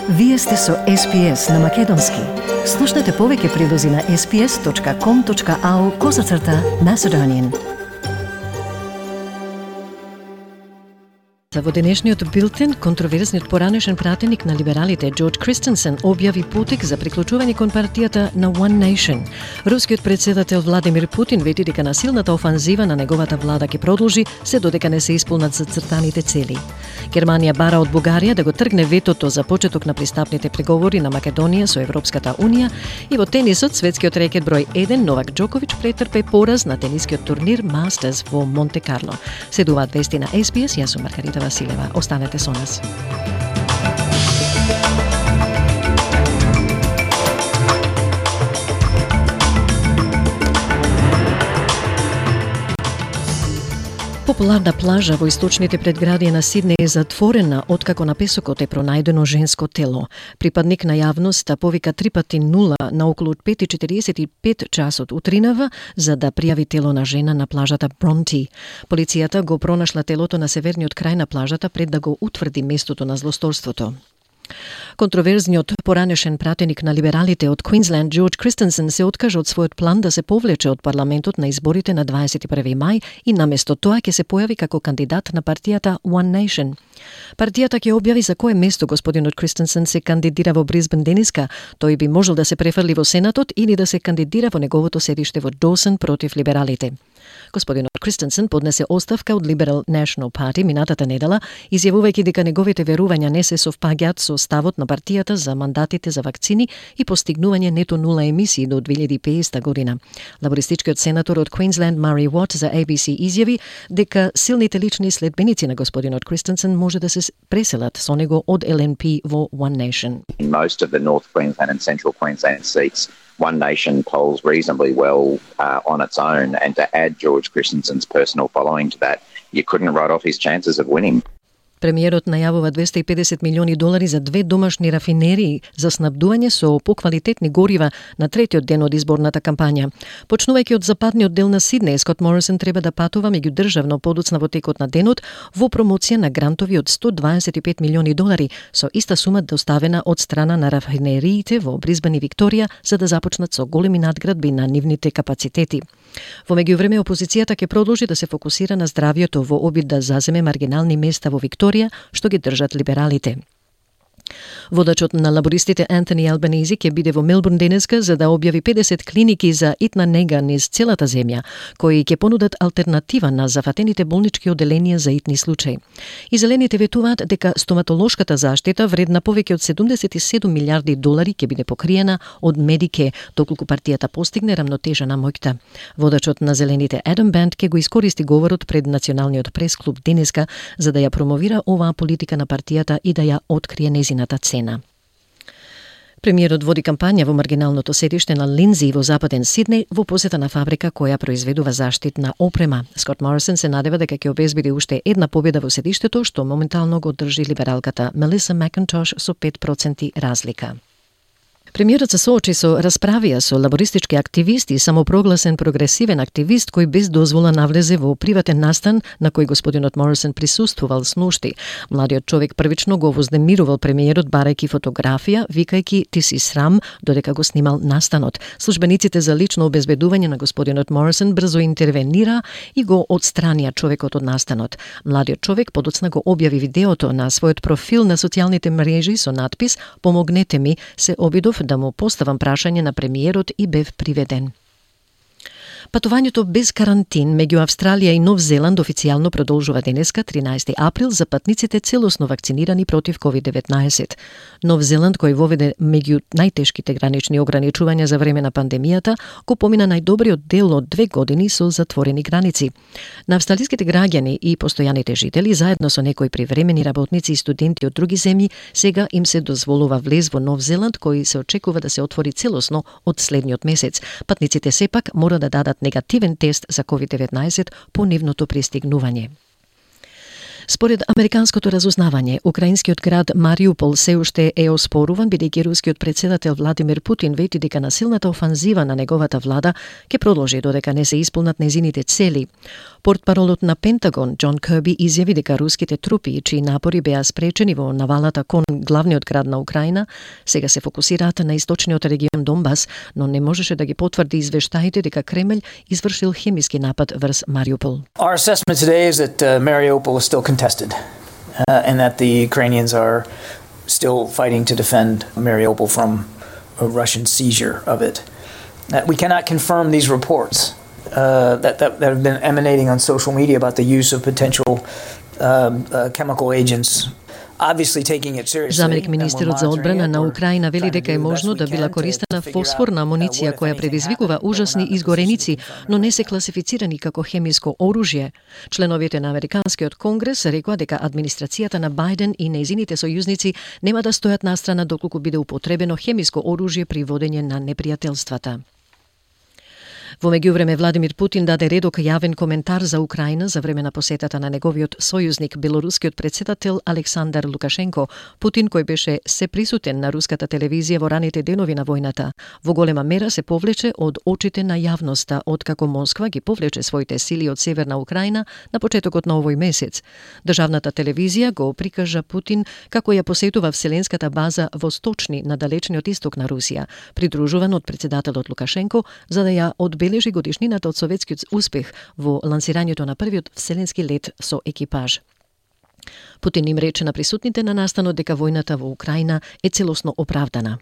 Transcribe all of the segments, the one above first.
Вие сте со SPS на Македонски. Слушнете повеќе прилози на sps.com.au/Macedonian. Во денешниот билтен, контроверзниот поранешен пратеник на либералите Джордж Кристенсен објави потек за приклучување кон партијата на One Nation. Рускиот председател Владимир Путин вети дека насилната офанзива на неговата влада ќе продолжи се додека не се исполнат зацртаните цели. Германија бара од Бугарија да го тргне ветото за почеток на пристапните преговори на Македонија со Европската унија и во тенисот светскиот рекет број 1 Новак Џоковиќ претрпе пораз на тенискиот турнир Мастерс во Монте Карло. Следуваат вести на SBS, јас сум Маргарита Василева. Останете со нас. Популарна плажа во источните предградија на Сиднеј е затворена откако на песокот е пронајдено женско тело. Припадник на јавноста повика 3 пати 0 на околу 5:45 часот утринава за да пријави тело на жена на плажата Бронти. Полицијата го пронашла телото на северниот крај на плажата пред да го утврди местото на злосторството. Контроверзниот поранешен пратеник на либералите од Квинсленд Джордж Кристенсен се откажа од својот план да се повлече од парламентот на изборите на 21 мај и наместо тоа ќе се појави како кандидат на партијата One Nation. Партијата ќе објави за кое место господинот Кристенсен се кандидира во Брисбен денеска. Тој би можел да се префрли во Сенатот или да се кандидира во неговото седиште во Доусон против либералите. Господинот Кристенсен поднесе оставка од Liberal National Party минатата недела, изјавувајќи дека неговите верувања не се совпаѓаат со ставот на партијата за мандатите за вакцини и постигнување нето нула емисии до 2050 година. Лабористичкиот сенатор од Квинсленд Мари Уот за ABC изјави дека силните лични следбеници на господинот Кристенсен може да се преселат со него од LNP во One Nation. In most of the North Queensland and Central Queensland seats, One Nation polls reasonably well on its own, and to add George Christensen's personal following to that, you couldn't write off his chances of winning. Премиерот најавува $250 милиони за 2 домашни рафинерии за снабдување со поквалитетни горива на третиот ден од изборната кампања. Почнувајќи од западниот дел на Сиднеј, Скот Морисон треба да патува меѓудржавно подоцна во текот на денот во промоција на грантови од $125 милиони со иста сума доставена од страна на рафинериите во Брисбен и Викторија за да започнат со големи надградби на нивните капацитети. Во меѓувреме опозицијата ќе продолжи да се фокусира на здравјето во обид да заземе маргинални места во Викторија, што ги држат либералите. Водачот на лабористите Антони Албанези ќе биде во Мелбурн денеска за да објави 50 клиники за итна нега низ целата земја, кои ќе понудат алтернатива на зафатените болнички оделенија за итни случаи. И зелените ветуваат дека стоматолошката заштита вредна повеќе од $77 милиарди ќе биде покриена од Медике, доколку партијата постигне рамнотежа на моќта. Водачот на зелените Адам Банд ќе го искористи говорот пред Националниот пресклуб денеска за да ја промовира оваа политика на партијата и да ја открие незината цена. Премиерот води кампања во маргиналното седиште на Линдзи во западен Сиднеј во посета на фабрика која произведува заштитна опрема. Скот Морисон се надева дека ќе обезбеди уште една победа во седиштето, што моментално го држи либералката Мелиса Макинтош со 5% разлика. Премиерот се соочи со расправија со лабористички активисти и самопрогласен прогресивен активист кој без дозвола навлезе во приватен настан на кој господинот Морисон присуствувал сношти. Младиот човек првично го вознемирувал премиерот барајќи фотографија, викајќи ти си срам, додека го снимал настанот. Службениците за лично обезбедување на господинот Морисон брзо интервенира и го отстранија човекот од настанот. Младиот човек подоцна го објави видеото на својот профил на социјалните мрежи со надпис "Помогнете ми", се обидов да му поставам прашање на премиерот и бев приведен. Патувањето без карантин меѓу Австралија и Нов Зеланд официјално продолжува денеска, 13 април, за патниците целосно вакцинирани против COVID-19. Нов Зеланд, кој воведе меѓу најтешките гранични ограничувања за време на пандемијата, го помина најдобриот дел од 2 години со затворени граници. На австралиските граѓани и постојаните жители, заедно со некои привремени работници и студенти од други земји, сега им се дозволува влез во Нов Зеланд, кој се очекува да се отвори целосно од следниот месец. Патниците сепак мора да дадат негативен тест за COVID-19 по нивното пристигнување. Според американското разузнавање, украинскиот град Мариупол се уште е оспоруван бидејќи рускиот председател Владимир Путин вети дека насилната офанзива на неговата влада ќе продолжи додека не се исполнат незините цели. Портпаролот на Пентагон Џон Кирби изјави дека руските трупи, чии напори беа спречени во навалата кон главниот град на Украина, сега се фокусираат на источниот регион Донбас, но не можеше да ги потврди извештаите дека Кремљ извршил хемиски напад врз Мариупол. Our assessment today is that Mariupol is still contested and that the Ukrainians are still fighting to defend Mariupol from a Russian seizure of it. We cannot confirm these reports that have been emanating on social media about the use of potential chemical agents. Заменик министерот за одбрана на Украина вели дека е можно да била користена фосфорна амуниција која предизвикува ужасни изгореници, но не се класифицирани како хемиско оружје. Членовите на Американскиот конгрес рекоа дека администрацијата на Бајден и нејзините сојузници нема да стојат настрана доколку биде употребено хемиско оружје при водење на непријателствата. Во меѓувреме, Владимир Путин даде редок јавен коментар за Украина за време на посетата на неговиот сојузник, белорускиот председател Александар Лукашенко. Путин, кој беше сеприсутен на руската телевизија во раните денови на војната, во голема мера се повлече од очите на јавноста, откако Москва ги повлече своите сили од Северна Украина на почетокот на овој месец. Државната телевизија го прикажа Путин како ја посетува вселенската база во Сточни на далечниот исток на Русија, придружуван од председателот Лукашенко, за да ја одбележи годишнината од советскиот успех во лансирањето на првиот вселенски лет со екипаж. Путин им рече на присутните на настанот дека војната во Украина е целосно оправдана.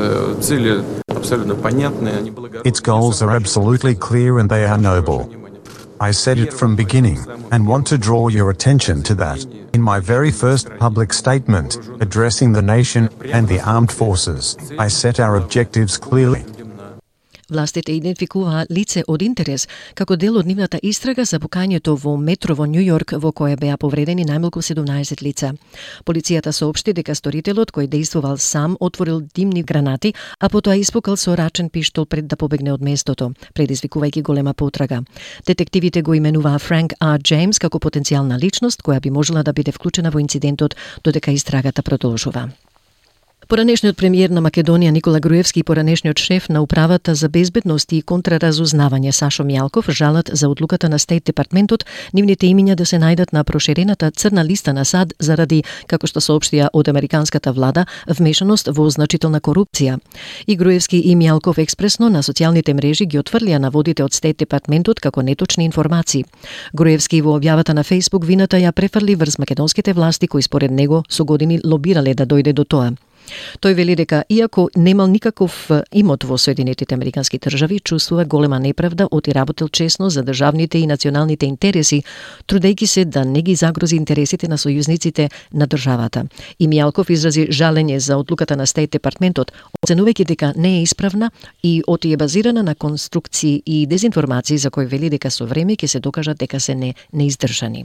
Its goals are absolutely clear and they are noble. I said it from beginning and want to draw your attention to that in my very first public statement addressing the nation and the armed forces. I set our objectives clearly. Властите идентификуваа лице од интерес како дел од нивната истрага за букањето во метро во Њу Јорк во кое беа повредени најмалку 17 лица. Полицијата соопшти дека сторителот кој действувал сам отворил димни гранати, а потоа испукал со рачен пиштол пред да побегне од местото, предизвикувајќи голема потрага. Детективите го именуваа Франк А. Джеймс како потенцијална личност која би можела да биде вклучена во инцидентот додека истрагата продолжува. Поранешниот премиер на Македонија Никола Груевски и поранешниот шеф на Управата за безбедност и контраразузнавање Сашо Мјалков жалат за одлуката на Стейт департментот нивните имиња да се најдат на проширената црна листа на САД заради, како што соопштија од американската влада, вмешаност во значителна корупција. И Груевски и Мјалков експресно на социјалните мрежи ги отфрлија наводите од Стейт департментот како неточни информации. Груевски во објавата на Facebook вината ја префрли врз македонските власти кои според него со години лобирале да дојде до тоа. Тој вели дека, иако немал никаков имот во Соединетите Американски држави, чувствува голема неправда од и работел честно за државните и националните интереси, трудејќи се да не ги загрози интересите на сојузниците на државата. И Мјалков изрази жалење за одлуката на Стейт департментот, оценувајќи дека не е исправна и оти е базирана на конструкции и дезинформации за кои вели дека со време ќе се докажат дека се неиздржани.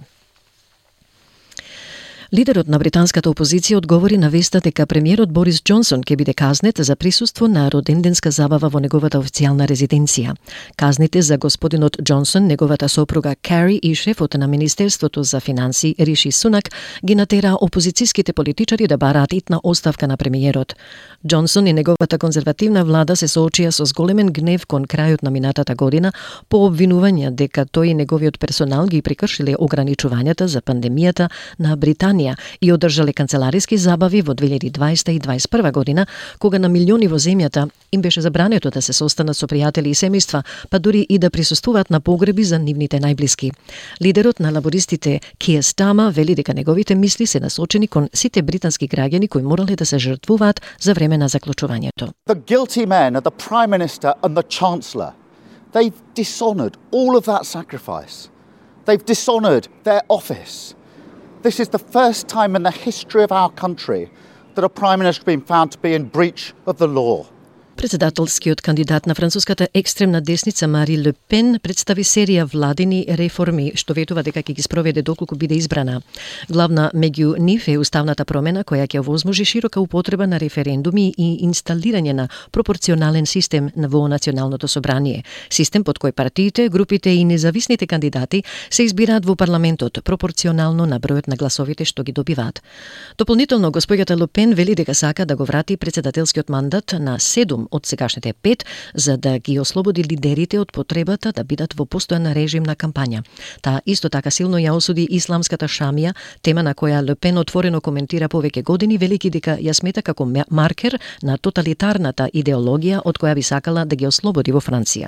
Лидерот на британската опозиција одговори на веста дека премиерот Борис Џонсон ќе биде казнет за присуство на роденденска забава во неговата официјална резиденција. Казните за господинот Џонсон, неговата сопруга Кари и шефот на Министерството за финансии Риши Сунак ги натера опозицијските политичари да бараат итна оставка на премиерот. Џонсон и неговата конзервативна влада се соочија со зголемен гнев кон крајот на минатата година по обвинување дека тој и неговиот персонал ги прекршиле ограничувањата за пандемијата на Британија и одржале канцелариски забави во 2020 и 2021 година, кога на милиони во земјата им беше забрането да се состанат со пријатели и семејства, па дури и да присуствуваат на погреби за нивните најблиски. Лидерот на лабористите Киер Стама вели дека неговите мисли се насочени кон сите британски граѓани кои морале да се жртвуваат за време на заклучувањето. The guilty men are the Prime Minister and the Chancellor. They've dishonored all of that sacrifice. They've dishonored their office. This is the first time in the history of our country that a Prime Minister has been found to be in breach of the law. Председателскиот кандидат на француската екстремна десница Мари Ле Пен представи серија владини реформи што ветува дека ќе ги спроведе доколку биде избрана. Главна меѓу нив е уставната промена која ќе овозможи широка употреба на референдуми и инсталирање на пропорционален систем во Националното собрание. Систем под кој партиите, групите и независните кандидати се избираат во парламентот пропорционално на бројот на гласовите што ги добиваат. Дополнително госпоѓата Ле Пен вели дека сака да го врати председателскиот мандат на 7 од сегашните 5, за да ги ослободи лидерите од потребата да бидат во постојан режим на кампања. Таа исто така силно ја осуди исламската шамија, тема на која Ле Пен отворено коментира повеќе години, велики дека ја смета како маркер на тоталитарната идеологија од која би сакала да ги ослободи во Франција.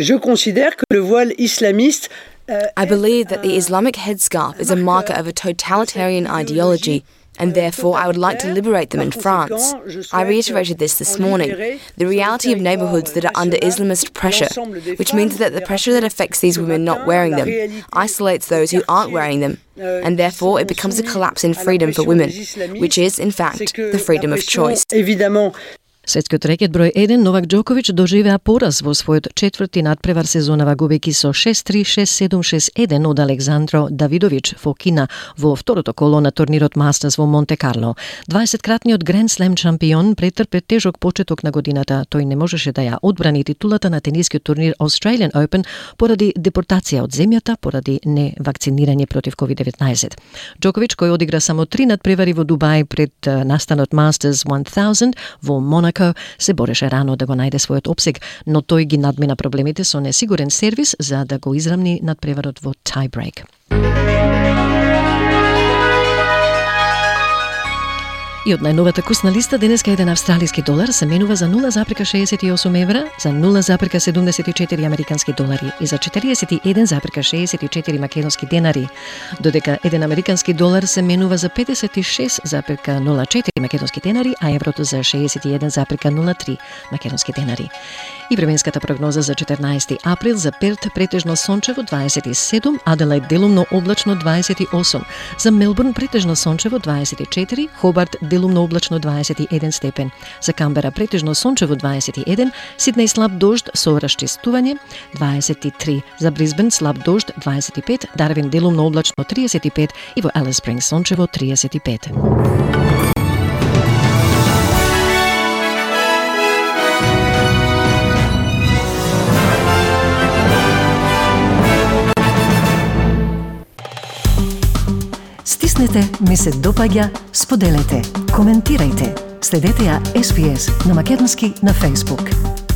I believe that the Islamic headscarf is a marker of a totalitarian ideology, and therefore I would like to liberate them in France. I reiterated this morning. The reality of neighbourhoods that are under Islamist pressure, which means that the pressure that affects these women not wearing them isolates those who aren't wearing them, and therefore it becomes a collapse in freedom for women, which is, in fact, the freedom of choice. Светскиот рекет број 1 Новак Џоковиќ доживеа пораз во својот четврти надпревар сезонава, губејќи со 6-3, 6-7, 6-1 од Александро Давидовиќ Фокина во второто коло на турнирот Мастерс во Монте Карло. 20-кратниот Гранд Слем шампион претрпе тежок почеток на годината. Тој не можеше да ја одбрани титулата на тенискиот турнир Australian Open поради депортација од земјата поради невакцинирање против COVID-19. Џоковиќ, кој одигра само 3 надпревари во Дубај пред настанот Masters 1000 во Монако, се бореше рано да го најде својот опсег, но тој ги надмина проблемите со несигурен сервис за да го изравни надпреварот во тајбрейк. И од најновата курсна листа денеска еден австралиски долар се менува за 0,68 евра, за 0,74 американски долари и за 41,64 македонски денари, додека еден американски долар се менува за 56,04 македонски денари, а еврото за 61,03 македонски денари. И временската прогноза за 14 април за Перт претежно сончево 27, Аделајд делумно облачно 28, за Мелбурн претежно сончево 24, Хобарт делумно облачно 21 степен, за Камбера претежно сончево 21, Сиднеј слаб дожд со расчистување 23, за Брисбен слаб дожд 25, Дарвин делумно облачно 35 и во Алис Спрингс сончево 35. Стиснете, ми се допаѓа, споделете, коментирајте. Следете ја SPS на македонски на Facebook.